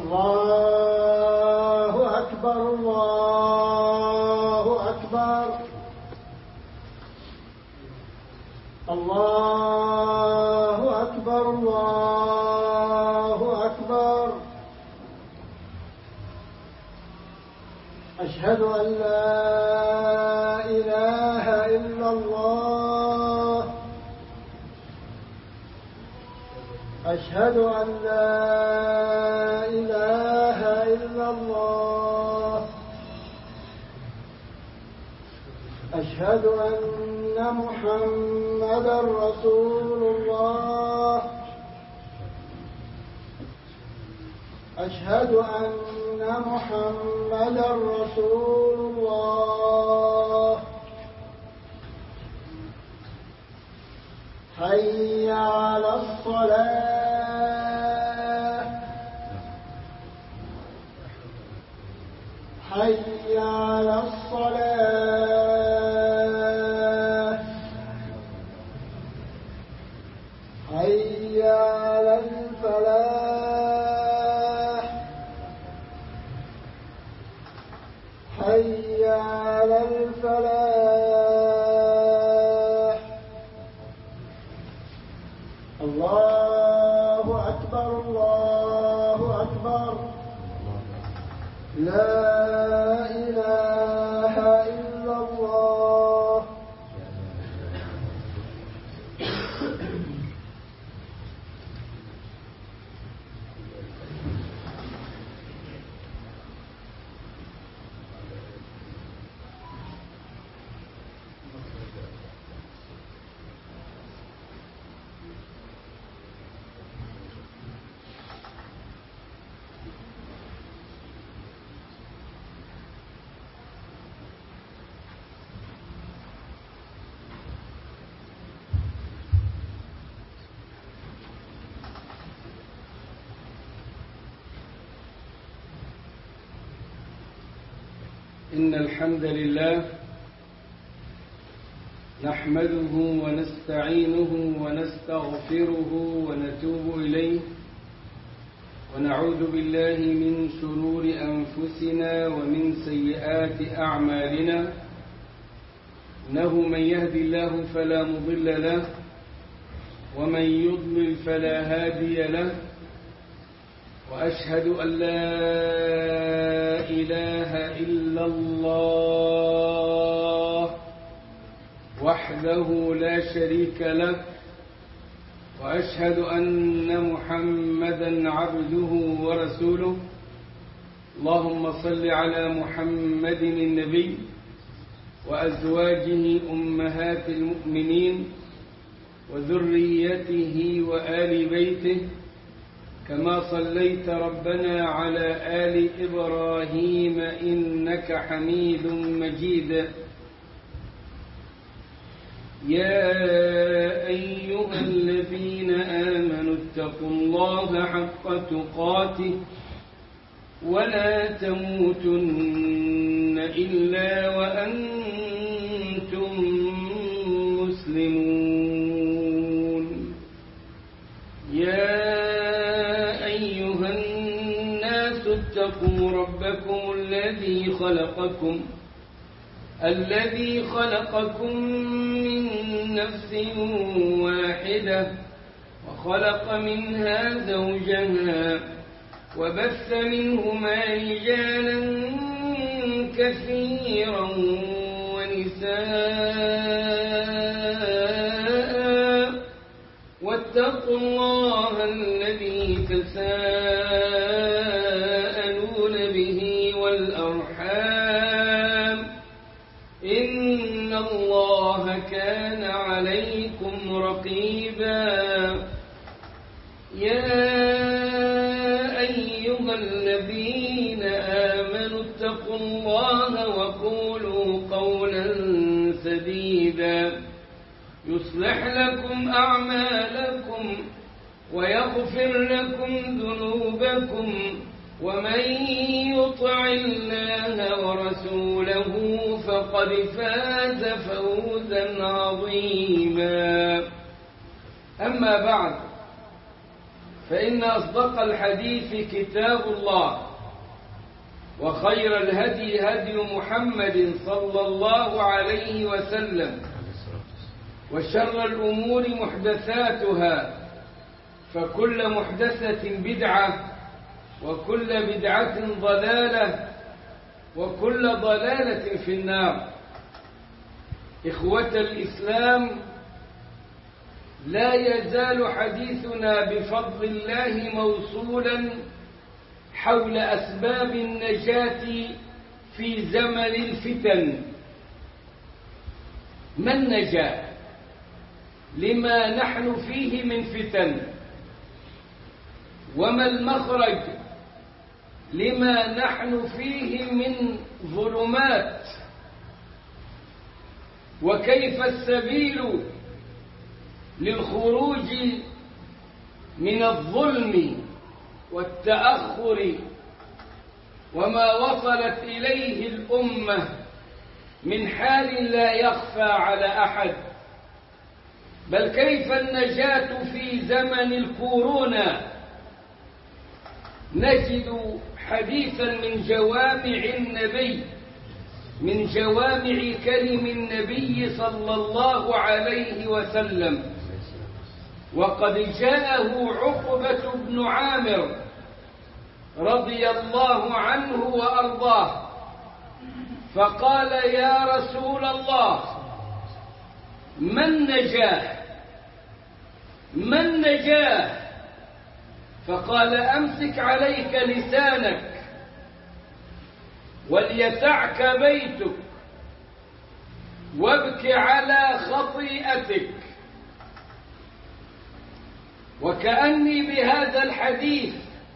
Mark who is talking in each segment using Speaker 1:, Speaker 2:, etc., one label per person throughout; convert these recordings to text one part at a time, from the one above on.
Speaker 1: الله أكبر الله أكبر الله أكبر الله أكبر. أشهد أن لا إله إلا الله أشهد أن لا إله إلا الله أشهد أن محمدا رسول الله أشهد أن محمدا رسول الله. حي على الصلاة حي على الصلاة حي على الفلاح حي على الفلاح. الله أكبر الله أكبر. لا إله إلا الله.
Speaker 2: إن الحمد لله نحمده ونستعينه ونستغفره ونتوب إليه ونعوذ بالله من شرور أنفسنا ومن سيئات أعمالنا. إنه من يهد الله فلا مضل له ومن يضلل فلا هادي له. وأشهد أن لا إله إلا الله وحده لا شريك له. وأشهد أن محمدا عبده ورسوله. اللهم صل على محمد النبي وأزواجه أمهات المؤمنين وذريته وآل بيته كما صليت ربنا على آل إبراهيم إنك حميد مجيد. يا أيها الذين آمنوا اتقوا الله حق تقاته ولا تموتن إلا وأنتم مسلمون. يا اتقوا ربكم الذي خلقكم من نفس واحدة وخلق منها زوجها وبث منهما رجالا كثيرا ونساء واتقوا الله الذي تساءلون به والأرحام إن الله كان عليكم رقيبا. يا أيها الذين آمنوا اتقوا الله وقولوا قولا سديدا يصلح لكم أعمالكم ويغفر لكم ذنوبكم ومن يطع الله ورسوله فقد فاز فوزا عظيما. أما بعد فإن أصدق الحديث كتاب الله، وخير الهدي هدي محمد صلى الله عليه وسلم، وشر الأمور محدثاتها، فكل محدثة بدعة، وكل بدعة ضلالة، وكل ضلالة في النار. إخوة الإسلام، لا يزال حديثنا بفضل الله موصولا حول أسباب النجاة في زمن الفتن. ما النجاة؟ لما نحن فيه من فتن؟ وما المخرج لما نحن فيه من ظلمات؟ وكيف السبيل للخروج من الظلم والتأخر وما وصلت إليه الأمة من حال لا يخفى على أحد؟ بل كيف النجاة في زمن الكورونا؟ نجد حديثا من جوامع النبي، من جوامع كلم النبي صلى الله عليه وسلم. وقد جاءه عقبة بن عامر رضي الله عنه وأرضاه فقال: يا رسول الله، ما النجاة؟ ما النجاة؟ فقال: أمسك عليك لسانك، وليسعك بيتك، وابك على خطيئتك. وكأني بهذا الحديث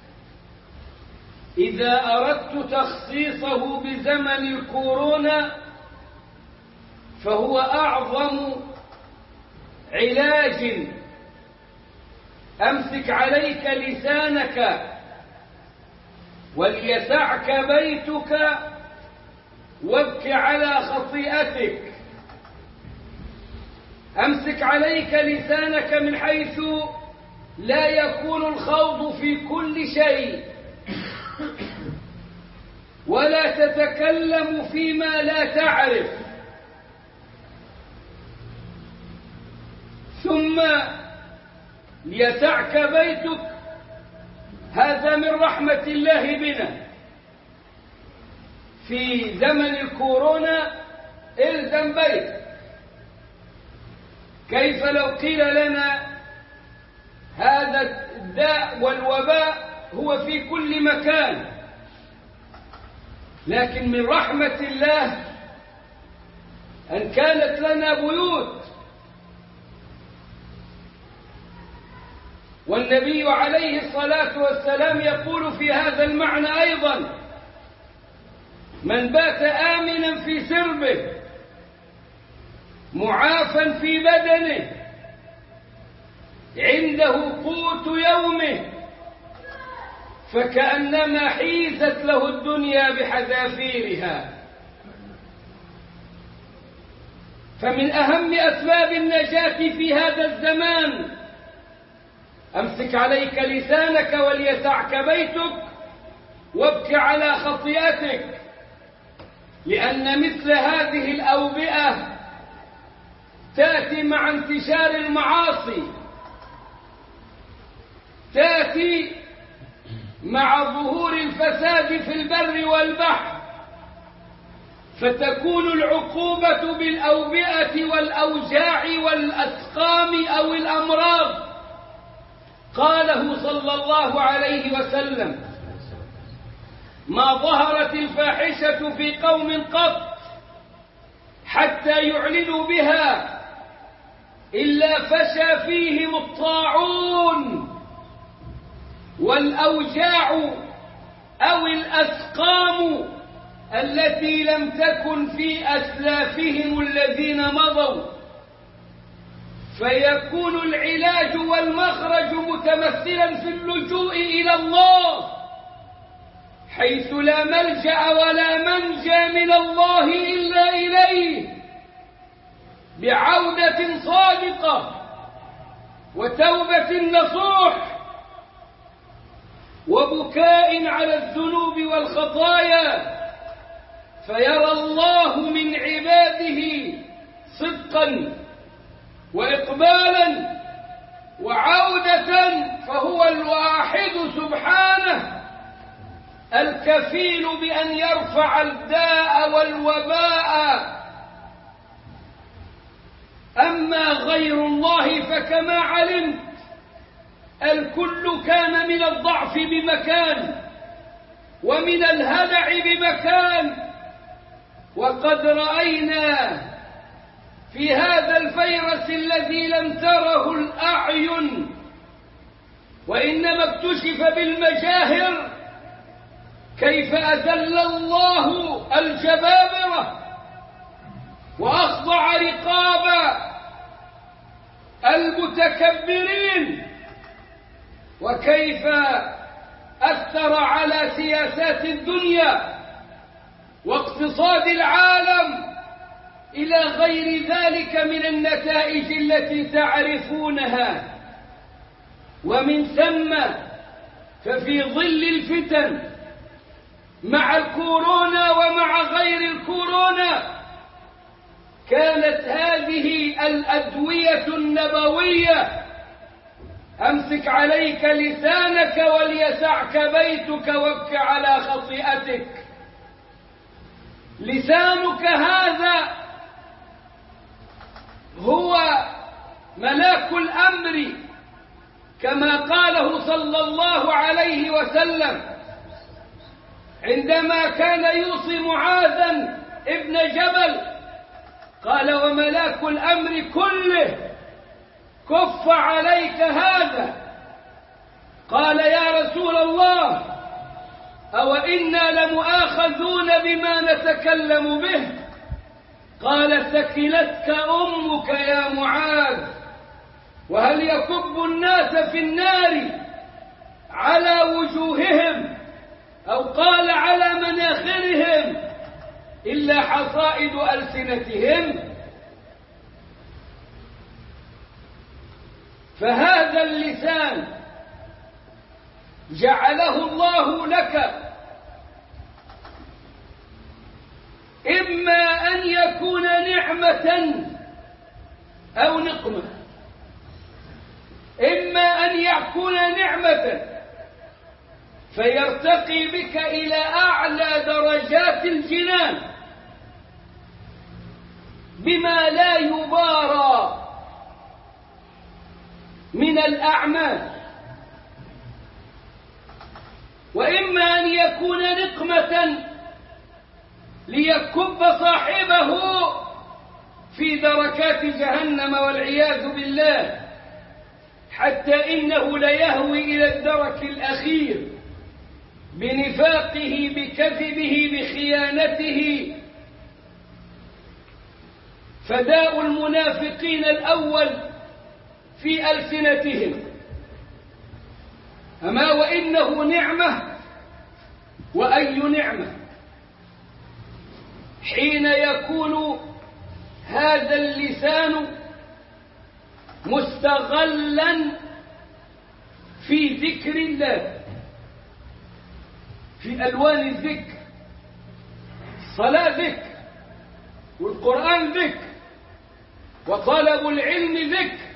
Speaker 2: إذا أردت تخصيصه بزمن الكورونا فهو أعظم علاج. أمسك عليك لسانك، وليسعك بيتك، وابك على خطيئتك. أمسك عليك لسانك من حيث لا يكون الخوض في كل شيء، ولا تتكلم فيما لا تعرف. ثم ليسعك بيتك، هذا من رحمة الله بنا في زمن الكورونا. الزم بيتك. كيف لو قيل لنا هذا الداء والوباء هو في كل مكان؟ لكن من رحمة الله أن كانت لنا بيوت. والنبي عليه الصلاة والسلام يقول في هذا المعنى أيضا: من بات آمنا في سربه معافا في بدنه عنده قوت يومه فكأنما حيزت له الدنيا بحذافيرها. فمن أهم أسباب النجاة في هذا الزمان: أمسك عليك لسانك، وليسعك بيتك، وابك على خطيئتك. لأن مثل هذه الأوبئة تأتي مع انتشار المعاصي، تأتي مع ظهور الفساد في البر والبحر، فتكون العقوبة بالأوبئة والأوجاع والأسقام أو الأمراض. قاله صلى الله عليه وسلم: ما ظهرت الفاحشة في قوم قط حتى يعلنوا بها إلا فشى فيهم الطاعون والأوجاع أو الأسقام التي لم تكن في أسلافهم الذين مضوا. فيكون العلاج والمخرج متمثلا في اللجوء إلى الله، حيث لا ملجأ ولا منجى من الله إلا إليه، بعودة صادقة وتوبة نصوح وبكاء على الذنوب والخطايا، فيرى الله من عباده صدقا وإقبالا وعودة، فهو الواحد سبحانه الكفيل بأن يرفع الداء والوباء. أما غير الله فكما علمت الكل كان من الضعف بمكان ومن الهلع بمكان، وقد رأينا في هذا الفيروس الذي لم تره الأعين وإنما اكتشف بالمجاهر كيف أذل الله الجبابرة وأخضع رقاب المتكبرين، وكيف أثر على سياسات الدنيا واقتصاد العالم إلى غير ذلك من النتائج التي تعرفونها. ومن ثم ففي ظل الفتن مع الكورونا ومع غير الكورونا كانت هذه الأدوية النبوية: أمسك عليك لسانك وليسعك بيتك وابك على خطيئتك. لسانك هذا هو ملاك الأمر كما قاله صلى الله عليه وسلم عندما كان يوصي معاذا ابن جبل، قال: وملاك الأمر كله كف عليك هذا. قال: يا رسول الله، أو إنا لمؤاخذون بما نتكلم به؟ قال: ثكلتك أمك يا معاذ، وهل يكب الناس في النار على وجوههم أو قال على مناخرهم إلا حصائد ألسنتهم؟ فهذا اللسان جعله الله لك إما أن يكون نعمة أو نقمة، إما أن يكون نعمة فيرتقي بك إلى أعلى درجات الجنان بما لا يبارى من الأعمال، وإما أن يكون نقمة ليكب صاحبه في دركات جهنم والعياذ بالله، حتى إنه ليهوي إلى الدرك الأخير بنفاقه بكذبه بخيانته. فداء المنافقين الأول في ألسنتهم، أما وإنه نعمة، وأي نعمة حين يكون هذا اللسان مستغلا في ذكر الله، في ألوان الذكر، الصلاة ذكر، والقرآن ذكر، وطلب العلم ذكر،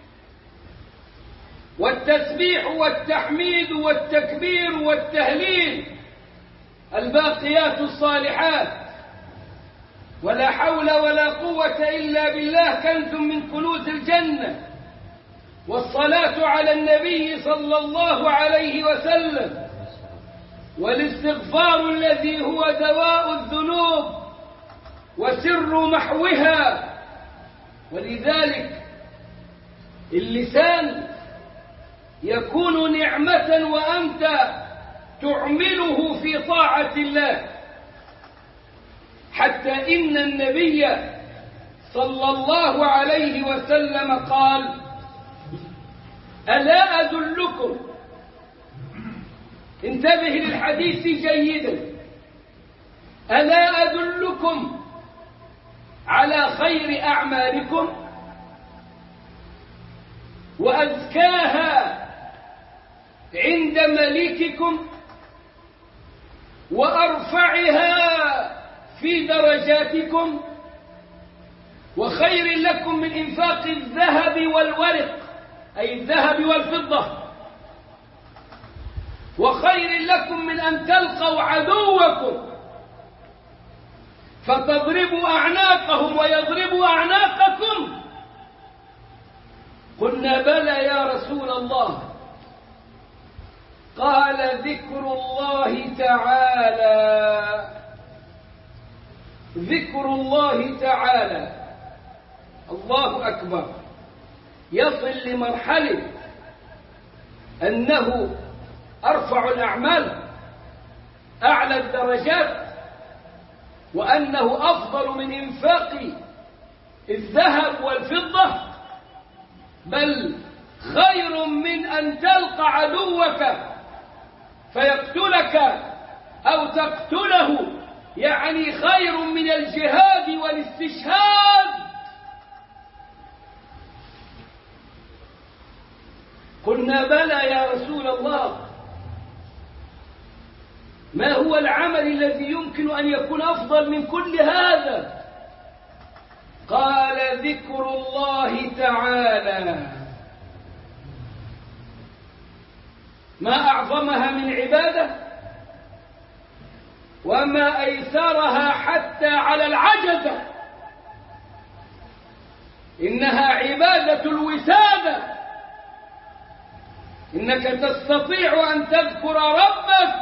Speaker 2: والتسبيح والتحميد والتكبير والتهليل، الباقيات الصالحات، ولا حول ولا قوة إلا بالله كنز من كنوز الجنة، والصلاة على النبي صلى الله عليه وسلم، والاستغفار الذي هو دواء الذنوب وسر محوها. ولذلك اللسان يكون نعمة وأنت تعمله في طاعة الله، حتى إن النبي صلى الله عليه وسلم قال: ألا أدلكم، انتبه للحديث جيدا، ألا أدلكم على خير أعمالكم وأزكاها عند مليككم وأرفعها في درجاتكم، وخير لكم من إنفاق الذهب والورق، أي الذهب والفضة، وخير لكم من أن تلقوا عدوكم فتضربوا أعناقهم ويضربوا أعناقكم. قلنا بلى يا رسول الله. قال ذكر الله تعالى، ذكر الله تعالى، الله أكبر، يصل لمرحلة أنه أرفع الأعمال، أعلى الدرجات، وأنه أفضل من إنفاق الذهب والفضة، بل خير من أن تلقى عدوك فيقتلك أو تقتله، يعني خير من الجهاد والاستشهاد. قلنا بلى يا رسول الله. ما هو العمل الذي يمكن أن يكون أفضل من كل هذا؟ قال ذكر الله تعالى. ما أعظمها من عبادة وما أيسرها حتى على العجزة. إنها عبادة الوسادة. إنك تستطيع أن تذكر ربك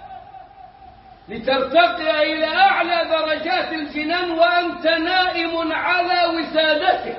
Speaker 2: لترتقي إلى أعلى درجات الجنان وأنت نائم على وسادتك،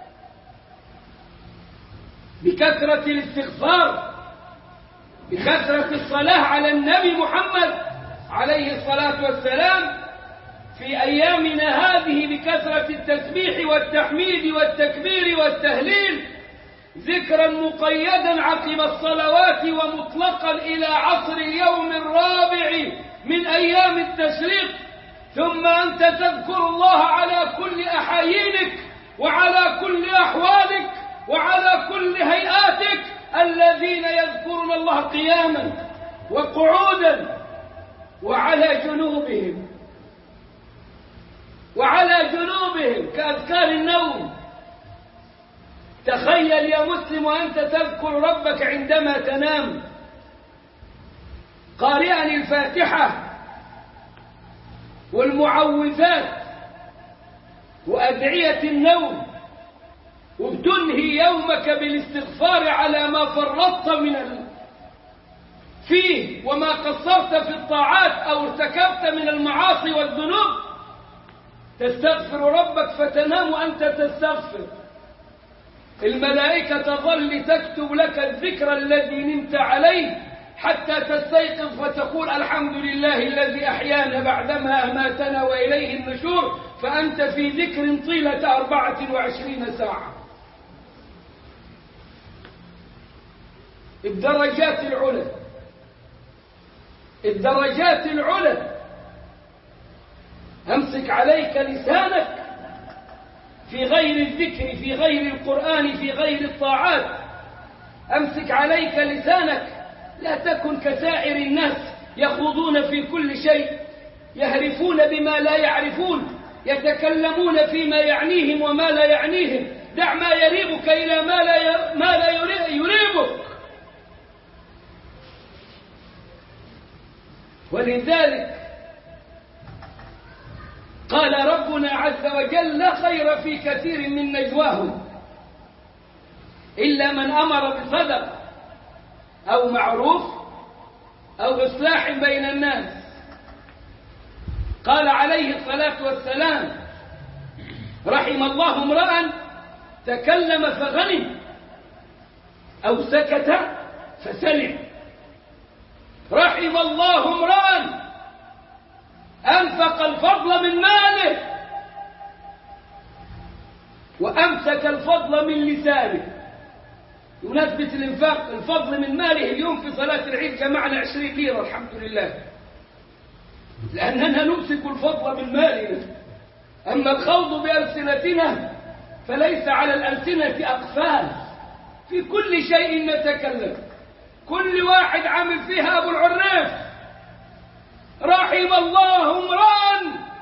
Speaker 2: بكثرة الاستغفار، بكثرة الصلاة على النبي محمد عليه الصلاة والسلام في أيامنا هذه، بكثرة التسبيح والتحميد والتكبير والتهليل، ذكرا مقيدا عقب الصلوات ومطلقا إلى عصر اليوم الرابع من أيام التشريق. ثم أنت تذكر الله على كل أحايينك وعلى كل أحوالك وعلى كل هيئاتك. الذين يذكرون الله قياما وقعودا وعلى جنوبهم كأذكار النوم. تخيل يا مسلم وأنت تذكر ربك عندما تنام قارئا الفاتحة والمعوذات وأدعية النوم، وبتنهي يومك بالاستغفار على ما فرطت فيه وما قصرت في الطاعات أو ارتكبت من المعاصي والذنوب. تستغفر ربك فتنام وأنت تستغفر. الملائكة تظل تكتب لك الذكر الذي نمت عليه حتى تستيقظ فتقول الحمد لله الذي أحيانا بعدما أماتنا وإليه النشور. فأنت في ذكر طيلة 24 ساعة. الدرجات العلى. أمسك عليك لسانك في غير الذكر، في غير القرآن، في غير الطاعات. أمسك عليك لسانك. لا تكن كسائر الناس يخوضون في كل شيء، يهرفون بما لا يعرفون، يتكلمون فيما يعنيهم وما لا يعنيهم. دع ما يريبك إلى ما لا يريبك. ولذلك قال ربنا عز وجل لا خير في كثير من نجواهم إلا من أمر بصدقة أو معروف أو إصلاح بين الناس. قال عليه الصلاة والسلام رحم الله امرأ تكلم فغنم أو سكت فسلم. رحم الله امرأ أنفق الفضل من ماله وأمسك الفضل من لسانه. يناسبة الإنفاق الفضل من ماله. اليوم في صلاة العيد جمعنا 20 ليرة الحمد لله، لأننا نمسك الفضل من مالنا. أما الخوض بألسنتنا فليس على الألسنة أقفال، في كل شيء نتكلم. كل واحد عامل فيها أبو العريف. رحم الله امرأ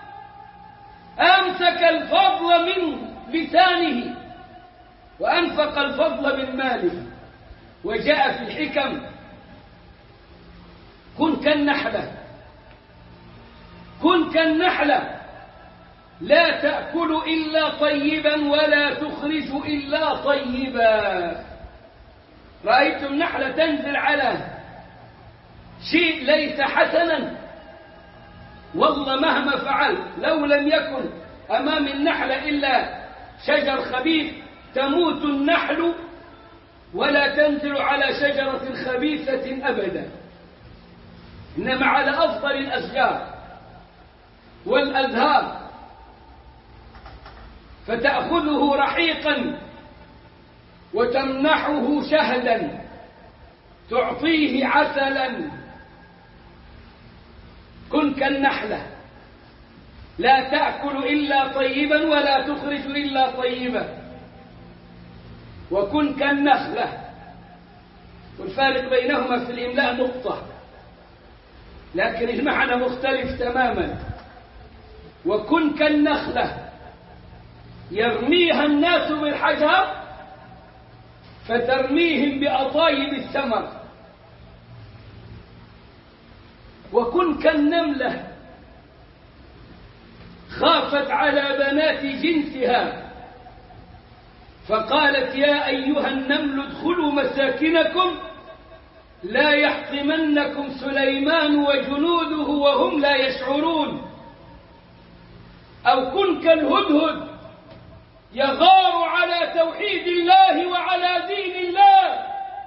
Speaker 2: أمسك الفضل من لسانه وأنفق الفضل من ماله. وجاء في الحكم: كن كالنحلة، كن كالنحلة، لا تأكل إلا طيبا ولا تخرج إلا طيبا. رأيتم نحلة تنزل على شيء ليس حسنا، والله مهما فعل لو لم يكن أمام النحلة إلا شجر خبيث تموت النحل ولا تنزل على شجرة خبيثة أبدا، إنما على أفضل الأشجار والأزهار، فتأخذه رحيقا وتمنحه شهدا، تعطيه عسلا. كن كالنحلة، لا تأكل إلا طيبا ولا تخرج إلا طيبا. وكن كالنخلة، والفارق بينهما في الإملاء نقطة، لكن المعنى مختلف تماما. وكن كالنخلة يرميها الناس بالحجر فترميهم بأطايب الثمر. وكن كالنملة خافت على بنات جنسها فقالت: يا أيها النمل ادخلوا مساكنكم لا يحطمنكم سليمان وجنوده وهم لا يشعرون. أو كن كالهدهد يغار على توحيد الله وعلى دين الله،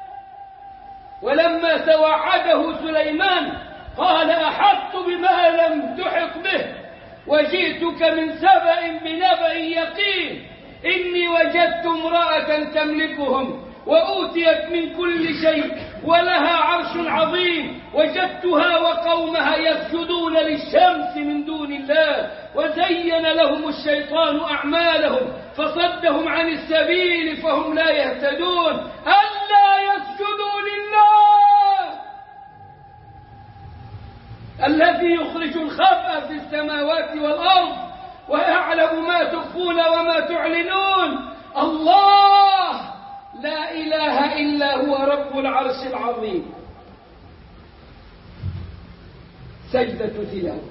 Speaker 2: ولما توعده سليمان قال: أحطت بما لم تحط به وجئتك من سبأ بنبأ يقين إني وجدت امرأة تملكهم وأوتيت من كل شيء ولها عرش عظيم وجدتها وقومها يسجدون للشمس من دون الله وزين لهم الشيطان أعمالهم فصدهم عن السبيل فهم لا يهتدون ألا يسجدوا لله الذي يخرج الخبأ في السماوات والأرض ويعلم ما تخفون وما تعلنون. الله لا إله إلا هو رب العرش العظيم. سجدة تلاوة.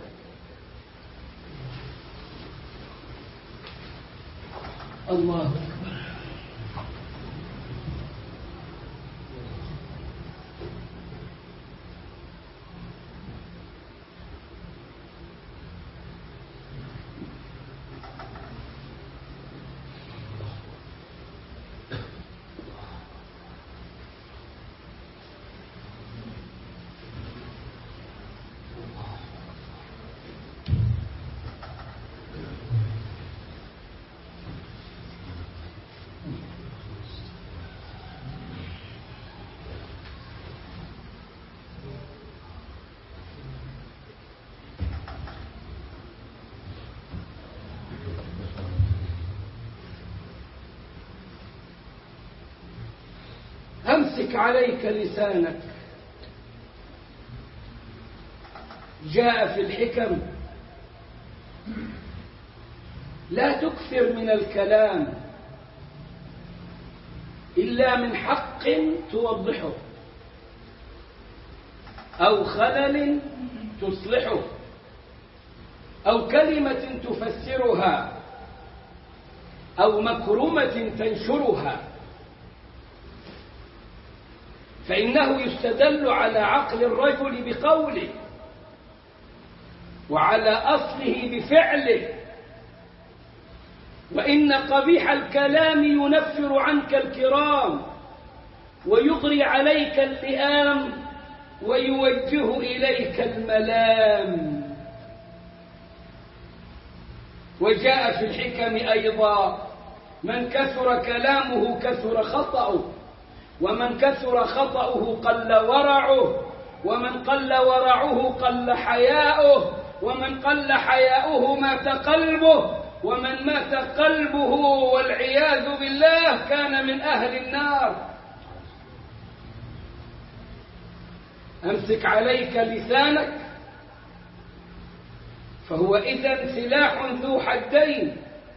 Speaker 2: الله أكبر. أمسك عليك لسانك. جاء في الحكم: لا تكثر من الكلام إلا من حق توضحه أو خلل تصلحه أو كلمة تفسرها أو مكرمة تنشرها، فإنه يستدل على عقل الرجل بقوله وعلى أصله بفعله، وإن قبيح الكلام ينفر عنك الكرام ويغري عليك اللئام ويوجه إليك الملام. وجاء في الحكم أيضا: من كثر كلامه كثر خطأه، ومن كثر خطأه قل ورعه، ومن قل ورعه قل حياؤه، ومن قل حياؤه مات قلبه، ومن مات قلبه والعياذ بالله كان من أهل النار. أمسك عليك لسانك، فهو إذن سلاح ذو حدين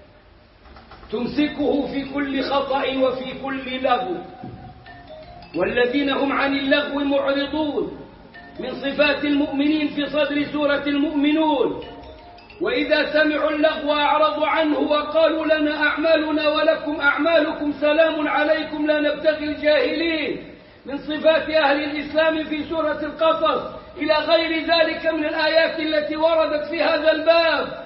Speaker 2: تمسكه في كل خطأ وفي كل لغو. والذين هم عن اللغو معرضون من صفات المؤمنين في صدر سورة المؤمنون، وإذا سمعوا اللغو أعرضوا عنه وقالوا لنا أعمالنا ولكم أعمالكم سلام عليكم لا نبتغي الجاهلين، من صفات أهل الإسلام في سورة القصص، إلى غير ذلك من الآيات التي وردت في هذا الباب.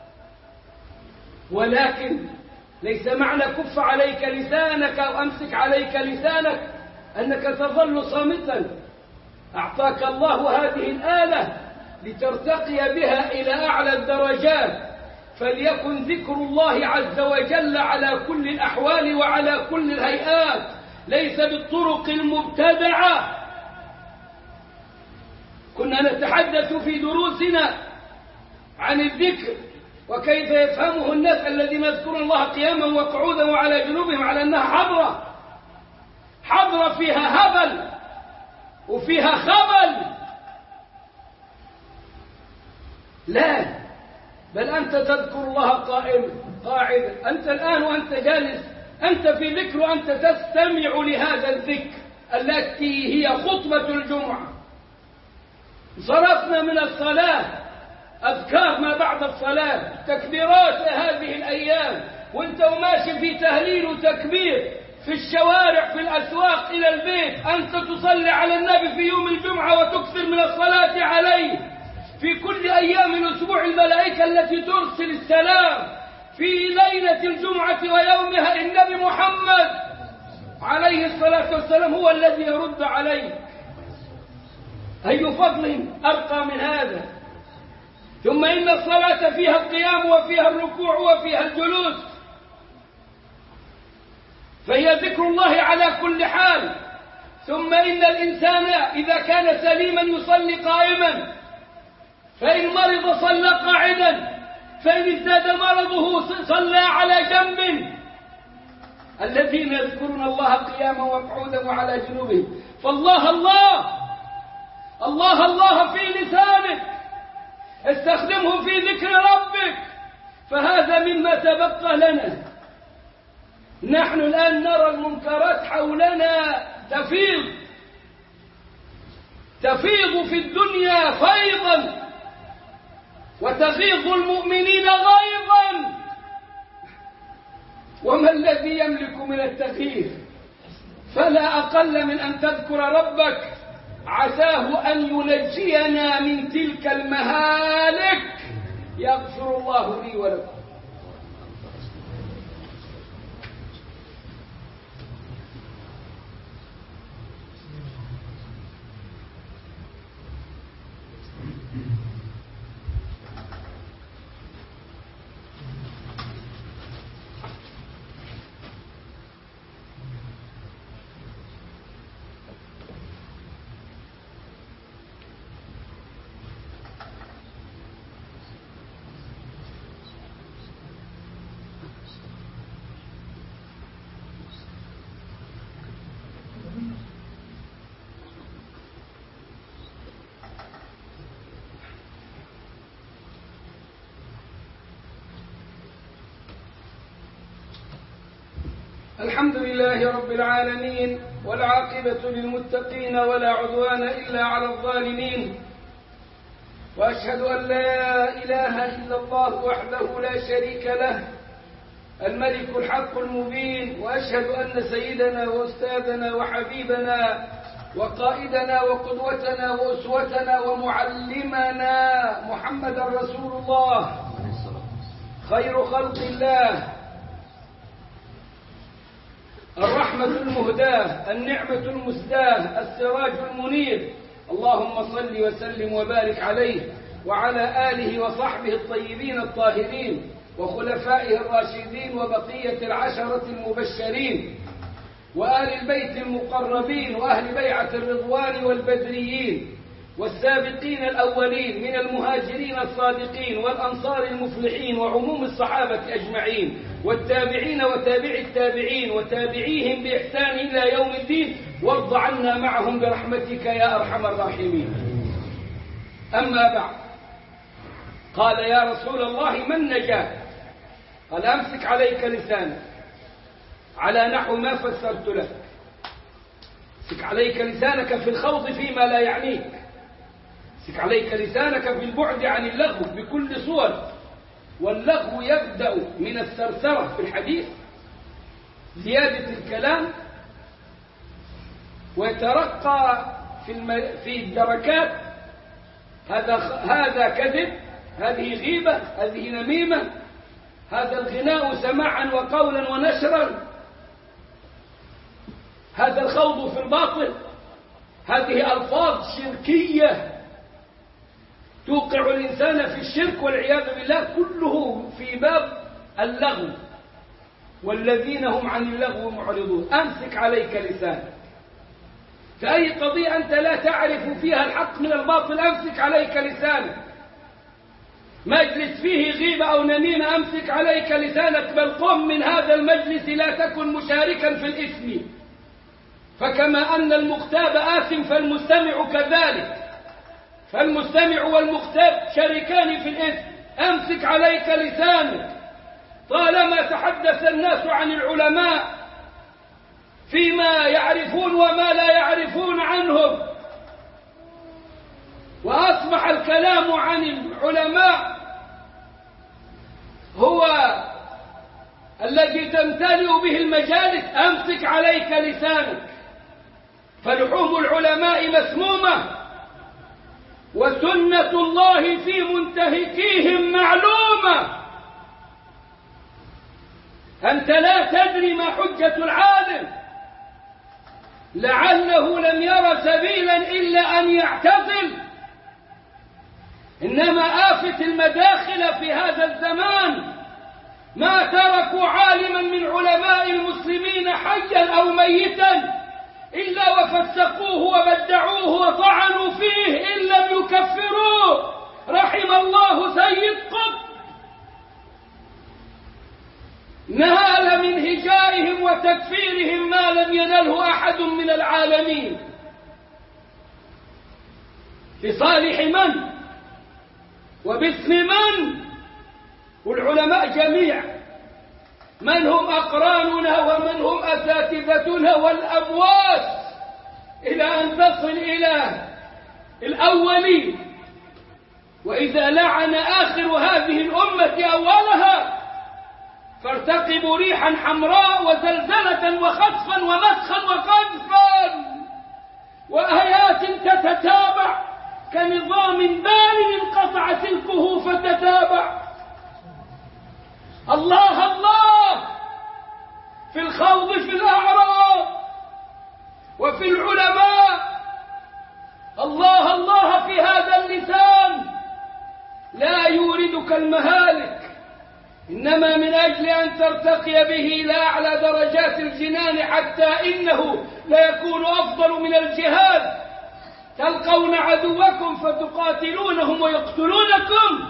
Speaker 2: ولكن ليس معنى كف عليك لسانك أو أمسك عليك لسانك أنك تظل صامتا. أعطاك الله هذه الآلة لترتقي بها إلى أعلى الدرجات، فليكن ذكر الله عز وجل على كل الأحوال وعلى كل الهيئات، ليس بالطرق المبتدعة. كنا نتحدث في دروسنا عن الذكر وكيف يفهمه الناس الذين يذكرون الله قياما وقعودا وعلى جنوبهم على أنها حضرة فيها هبل وفيها خبل. لا، بل أنت تذكر الله قاعدا. أنت الآن وأنت جالس أنت في ذكر وأنت تستمع لهذا الذكر التي هي خطبة الجمعة. صرفنا من الصلاة أذكار ما بعد الصلاة، تكبيرات هذه الأيام، وانت وماشي في تهليل وتكبير في الشوارع في الأسواق إلى البيت، أنت تصلي على النبي في يوم الجمعة وتكثر من الصلاة عليه. في كل أيام الأسبوع الملائكة التي ترسل السلام، في ليلة الجمعة ويومها النبي محمد عليه الصلاة والسلام هو الذي يرد عليه. أي فضل أرقى من هذا؟ ثم إن الصلاة فيها القيام وفيها الركوع وفيها الجلوس، فهي ذكر الله على كل حال. ثم إن الإنسان إذا كان سليما يصلي قائما، فإن مرض صلى قاعدا، فإن ازداد مرضه صلى على جنب. الذين يذكرون الله قياما وقعودا وعلى جنوبهم، فالله الله الله الله في لسانك، استخدمه في ذكر ربك. فهذا مما تبقى لنا. نحن الآن نرى المنكرات حولنا تفيض في الدنيا فيضا، وتغيظ المؤمنين غيظا. وما الذي يملك من التغيير؟ فلا أقل من أن تذكر ربك، عساه أن ينجينا من تلك المهالك. يغفر الله لي ولكم. الحمد لله رب العالمين، والعاقبة للمتقين ولا عدوان إلا على الظالمين، وأشهد أن لا إله إلا الله وحده لا شريك له الملك الحق المبين، وأشهد أن سيدنا وأستاذنا وحبيبنا وقائدنا وقدوتنا وأسوتنا ومعلمنا محمد رسول الله خير خلق الله، الرحمة المهداة، النعمة المسداة، السراج المنير. اللهم صل وسلم وبارك عليه وعلى آله وصحبه الطيبين الطاهرين وخلفائه الراشدين وبقية العشرة المبشرين وآل البيت المقربين وأهل بيعة الرضوان والبدريين والسابقين الأولين من المهاجرين الصادقين والأنصار المفلحين وعموم الصحابة أجمعين والتابعين وتابع التابعين وتابعيهم بإحسان إلى يوم الدين، وارض عنا معهم برحمتك يا أرحم الراحمين. أما بعد، قال يا رسول الله ما النجاة؟ قال أمسك عليك لسانك، على نحو ما فسرت لك. امسك عليك لسانك في الخوض فيما لا يعنيك، امسك عليك لسانك في البعد عن اللغو بكل صور. واللغو يبدأ من الثرثرة في الحديث، زيادة الكلام، ويترقى في الدركات. هذا كذب، هذه غيبة، هذه نميمة، هذا الغناء سماعا وقولا ونشرا، هذا الخوض في الباطل، هذه ألفاظ شركية توقع الإنسان في الشرك والعياذ بالله، كله في باب اللغو، والذين هم عن اللغو معرضون. أمسك عليك لسانك، فأي قضية أنت لا تعرف فيها الحق من الباطل أمسك عليك لسانك. مجلس فيه غيبة أو نميمة أمسك عليك لسانك، بل قم من هذا المجلس، لا تكن مشاركا في الإثم، فكما أن المغتاب آثم فالمستمع كذلك، فالمستمع والمغتاب شريكان في الإثم. أمسك عليك لسانك. طالما تحدث الناس عن العلماء فيما يعرفون وما لا يعرفون عنهم، وأصبح الكلام عن العلماء هو الذي تمتلئ به المجالس، أمسك عليك لسانك، فلحوم العلماء مسمومة، وسنة الله في منتهكيهم معلومة. أنت لا تدري ما حجة العالم، لعله لم ير سبيلا إلا أن يعتزل. إنما آفة المداخل في هذا الزمان ما تركوا عالما من علماء المسلمين حيا أو ميتا إلا وفسقوه وبدعوه وطعنوا فيه إن لم يكفروه. رحم الله سيد قطب، نال من هجائهم وتكفيرهم ما لم ينله أحد من العالمين. لصالح من وباسم من؟ والعلماء جميع، من هم أقراننا ومن هم أساتذتنا والأبواس، إلى أن تصل إلى الأولين. وإذا لعن آخر هذه الأمة أولها فارتقبوا ريحا حمراء وزلزلة وخسفا ومسخا وقذفا وآيات تتتابع كنظام بال انقطع سلكه فتتابع. الله الله في الخوض في الأعراض وفي العلماء، الله الله في هذا اللسان، لا يوردك المهالك، إنما من أجل أن ترتقي به إلى أعلى درجات الجنان، حتى إنه لا يكون أفضل من الجهاد. تلقون عدوكم فتقاتلونهم ويقتلونكم.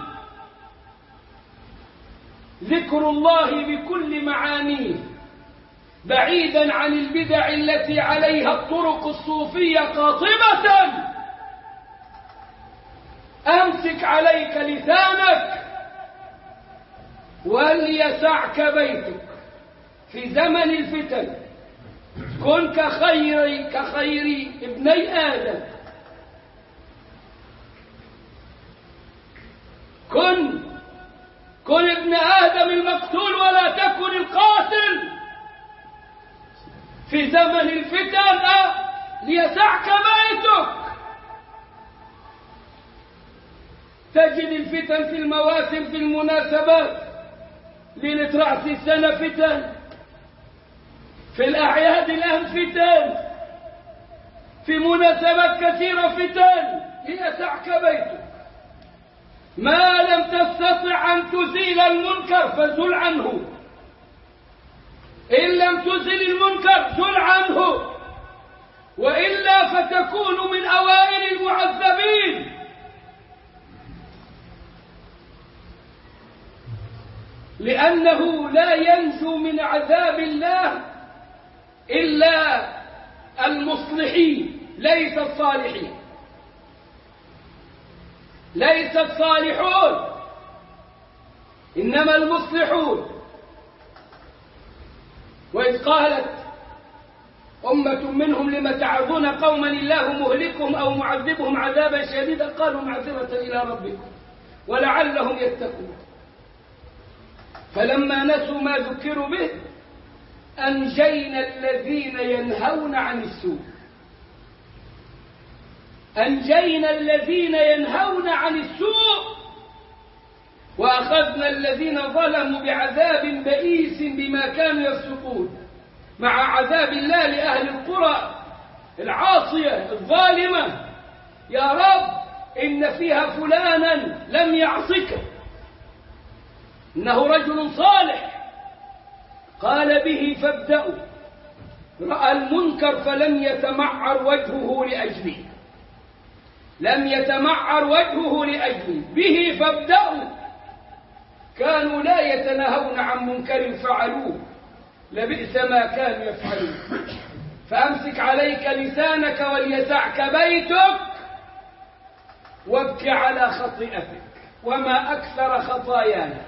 Speaker 2: ذكر الله بكل معانيه، بعيدا عن البدع التي عليها الطرق الصوفية قاطبة. أمسك عليك لسانك وليسعك بيتك في زمن الفتن. كن كخير ابني آدم، كن ابن آدم المقتول ولا تكن القاتل في زمن الفتن. ليسعك بيتك. تجد الفتن في المواسم، في المناسبات، ليلة رأس السنة فتن، في الأعياد الآن فتن، في مناسبات كثيرة فتن. ليسعك بيتك. ما لم تستطع أن تزيل المنكر فزل عنه، إن لم تزل المنكر زل عنه، وإلا فتكون من أوائل المعذبين. لأنه لا ينجو من عذاب الله إلا المصلحين ليس الصالحين، ليس الصالحون إنما المصلحون. وإذ قالت أمة منهم لم تعظون قوما الله مهلكهم أو معذبهم عذابا شديدا قالوا معذرة إلى ربكم ولعلهم يتقون. فلما نسوا ما ذكروا به أنجينا الذين ينهون عن السوء، أنجينا الذين ينهون عن السوء وأخذنا الذين ظلموا بعذاب بئيس بما كانوا يفسقون، مع عذاب الله لأهل القرى العاصية الظالمة. يا رب إن فيها فلانا لم يعصك، إنه رجل صالح، قال به فابدأوا، رأى المنكر فلم يتمعر وجهه لأجله، لم يتمعر وجهه لأجله، به فابدأوا. كانوا لا يتناهون عن منكر فعلوه لبئس ما كانوا يفعلون. فأمسك عليك لسانك وليسعك بيتك وابك على خطيئتك وما أكثر خطايانا.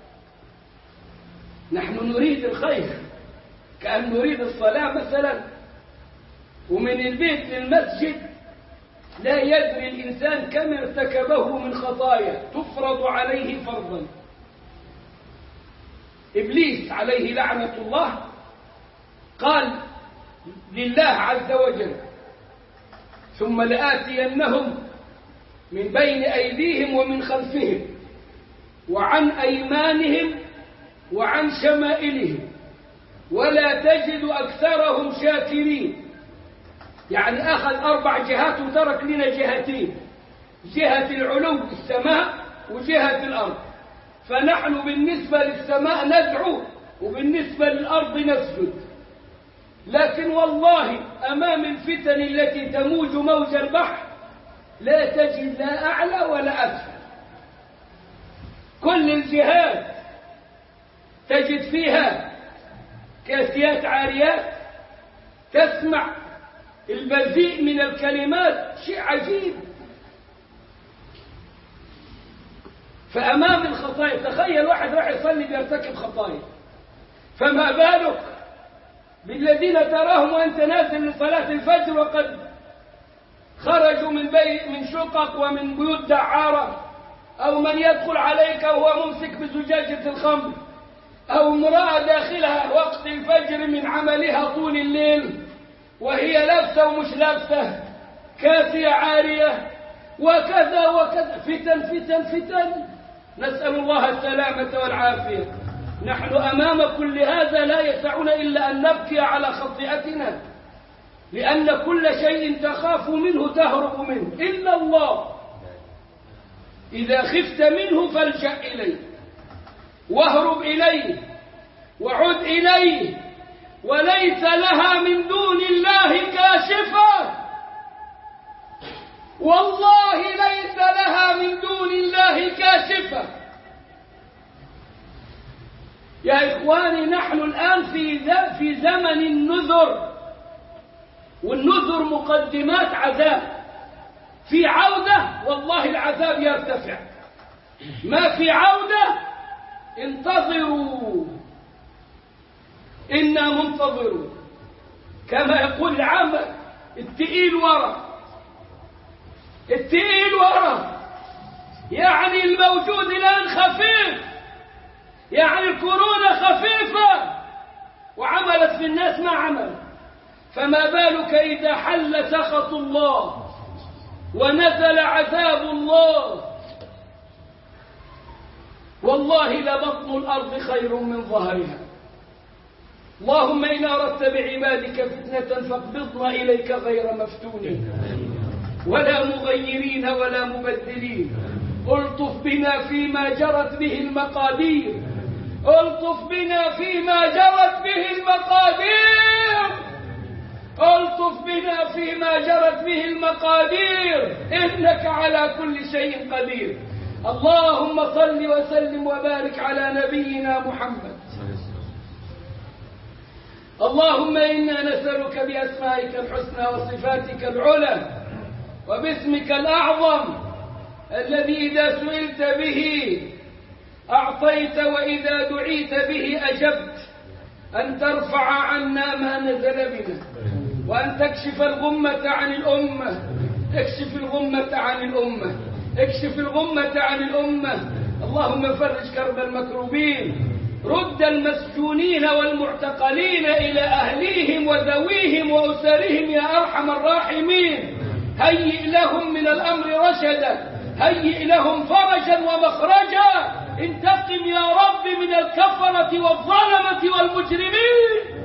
Speaker 2: نحن نريد الخير، كأن نريد الصلاة مثلا، ومن البيت للمسجد لا يدري الإنسان كم ارتكبه من خطايا تفرض عليه فرضا. إبليس عليه لعنة الله قال لله عز وجل ثم لآتينهم من بين أيديهم ومن خلفهم وعن أيمانهم وعن شمائلهم ولا تجد أكثرهم شاكرين. يعني أخذ 4 جهات وترك لنا جهتين، جهة العلو السماء وجهة الأرض. فنحن بالنسبة للسماء ندعو وبالنسبة للأرض نسجد. لكن والله أمام الفتن التي تموج موج البحر لا تجد لا أعلى ولا أسفل. كل الجهات تجد فيها كاسيات عاريات، تسمع البذيء من الكلمات، شيء عجيب. فأمام الخطايا، تخيل واحد راح يصلي بيرتكب خطايا، فما بالك بالذين تراهم وأنت نازل لصلاة الفجر وقد خرجوا من شقق ومن بيوت دعارة، أو من يدخل عليك وهو ممسك بزجاجة الخمر، أو امرأة داخلها وقت الفجر من عملها طول الليل وهي لابسة ومش لابسة، كاسية عارية، وكذا وكذا، فتن فتن فتن، نسأل الله السلامة والعافية. نحن أمام كل هذا لا يسعنا إلا أن نبكي على خطيئتنا، لأن كل شيء تخاف منه تهرب منه إلا الله. إذا خفت منه فالجأ إليه واهرب إليه وعد إليه، وليس لها من دون الله كاشفة، والله ليس لها من دون الله كاشفة. يا إخواني نحن الآن في زمن النذر، والنذر مقدمات عذاب. في عودة والله العذاب يرتفع، ما في عودة انتظروا إنا منتظرون. كما يقول العامة التقيل ورا، التقيل ورا، يعني الموجود الآن خفيف، يعني الكورونا خفيفة وعملت في الناس ما عمل، فما بالك إذا حل سخط الله ونزل عذاب الله. والله لبطن الأرض خير من ظهرها. اللهم إن أردت بعبادك فتنة فاقبضنا إليك غير مفتونين ولا مغيرين ولا مبدلين. الطف بنا فيما جرت به المقادير، الطف بنا فيما جرت به المقادير، الطف بنا فيما جرت به المقادير، إنك على كل شيء قدير. اللهم صل وسلم وبارك على نبينا محمد اللهم إنا نسألك بأسمائك الحسنى وصفاتك العلى وباسمك الأعظم الذي إذا سئلت به أعطيت وإذا دعيت به أجبت، أن ترفع عنا ما نزل بنا، وأن تكشف الغمة عن الأمة. اكشف الغمة عن الأمة، اكشف الغمة عن الأمة. اللهم فرج كرب المكروبين، رد المسجونين والمعتقلين إلى أهليهم وذويهم وأسرهم يا أرحم الراحمين. هيئ لهم من الأمر رشدا، هيئ لهم فرجا ومخرجا. انتقم يا رب من الكفرة والظلمة والمجرمين.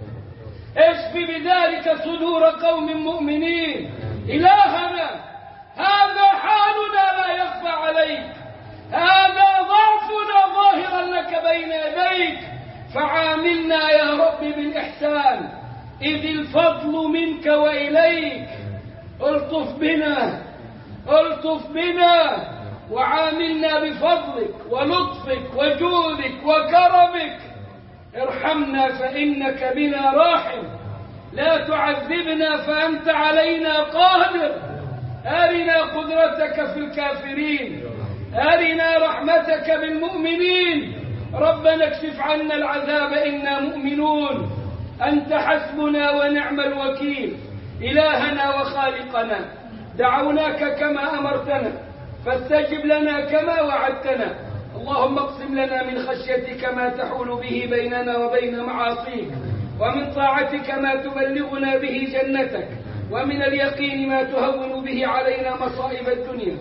Speaker 2: اشف بذلك صدور قوم مؤمنين. إلهنا هذا حالنا لا يخفى عليك، هذا ضعفنا ظاهرا لك بين يديك، فعاملنا يا رب بالإحسان إذ الفضل منك وإليك. الطف بنا، الطف بنا، وعاملنا بفضلك ولطفك وجودك وكرمك. ارحمنا فإنك بنا راحم، لا تعذبنا فأنت علينا قادر. أرنا قدرتك في الكافرين، أرنا رحمتك بالمؤمنين. ربنا اكشف عنا العذاب إنا مؤمنون. أنت حسبنا ونعم الوكيل. إلهنا وخالقنا دعوناك كما أمرتنا فاستجب لنا كما وعدتنا. اللهم اقسم لنا من خشيتك ما تحول به بيننا وبين معاصيك، ومن طاعتك ما تبلغنا به جنتك، ومن اليقين ما تهون به علينا مصائب الدنيا.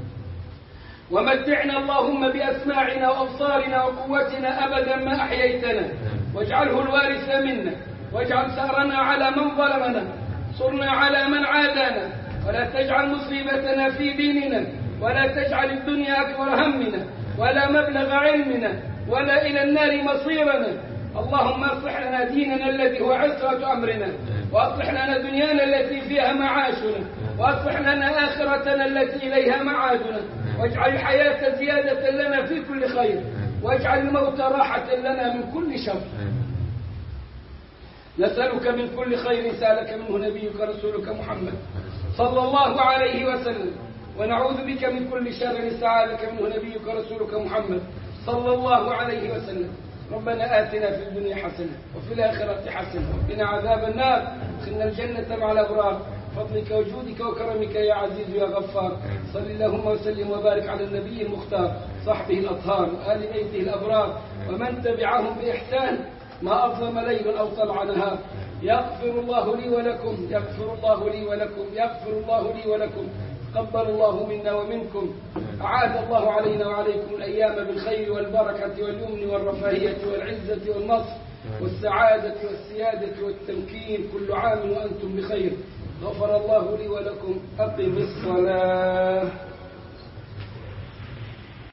Speaker 2: ومتعنا اللهم بأسماعنا وأبصارنا وقوتنا أبدا ما أحييتنا، واجعله الوارث منا، واجعل ثأرنا على من ظلمنا، صرنا على من عادانا، ولا تجعل مصيبتنا في ديننا، ولا تجعل الدنيا أكبر همنا، ولا مبلغ علمنا، ولا إلى النار مصيرنا. اللهم اصلح لنا ديننا الذي هو عصرة أمرنا، وأصلح لنا دنيانا التي فيها معاشنا، وأصلح لنا آخرتنا التي إليها معادنا، واجعل الحياة زيادة لنا في كل خير، واجعل الموت راحة لنا من كل شر. نسألك من كل خير سألك منه نبيك رسولك محمد صلى الله عليه وسلم، ونعوذ بك من كل شر استعاذك منه نبيك رسولك محمد صلى الله عليه وسلم. ربنا آتنا في الدنيا حسنة وفي الآخرة حسنة وقنا عذاب النار، ادخلنا الجنة مع الأبرار، فضلك وجودك وكرمك يا عزيز يا غفار. صل اللهم وسلم وبارك على النبي المختار، صحبه الأطهار، وآل بيته الأبرار، ومن تبعهم بإحسان ما أظلم ليل أو طلع نهار. يغفر الله لي ولكم، يغفر الله لي ولكم، يغفر الله لي ولكم. تقبل الله منا ومنكم. أعاد الله علينا وعليكم الأيام بالخير والبركة واليمن والرفاهية والعزة والنصر والسعادة والسيادة والتمكين. كل عام وأنتم بخير. غفر الله لي ولكم. أقم الصلاة.